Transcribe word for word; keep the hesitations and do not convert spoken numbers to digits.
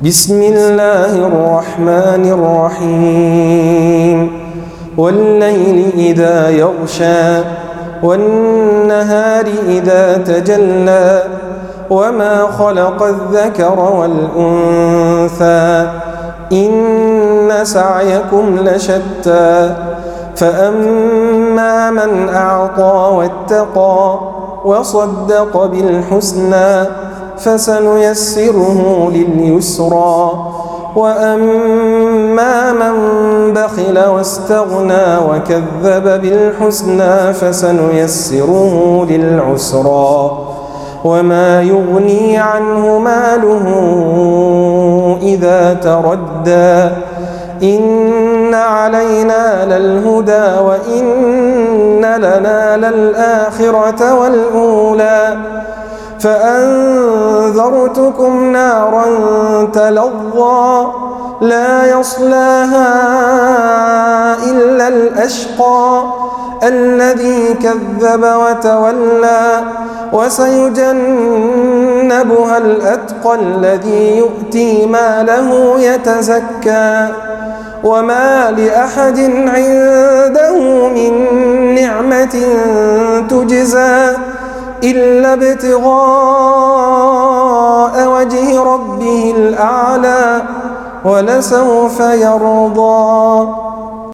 بسم الله الرحمن الرحيم والليل إذا يغشى والنهار إذا تجلى وما خلق الذكر والأنثى إن سعيكم لشتى فأما من أعطى واتقى وصدق بالحسنى فسنيسره لليسرى وأما من بخل واستغنى وكذب بالحسنى فسنيسره للعسرى وما يغني عنه ماله إذا تردى إن علينا للهدى وإن لنا للآخرة والأولى فأنذرتكم نارا تلظى لا يصلاها إلا الأشقى الذي كذب وتولى وسيجنبها الأتقى الذي يؤتي ماله يتزكى وما لأحد عنده من نعمة تجزى إلا ابتغاء وجه ربه الأعلى ولسوف يرضى.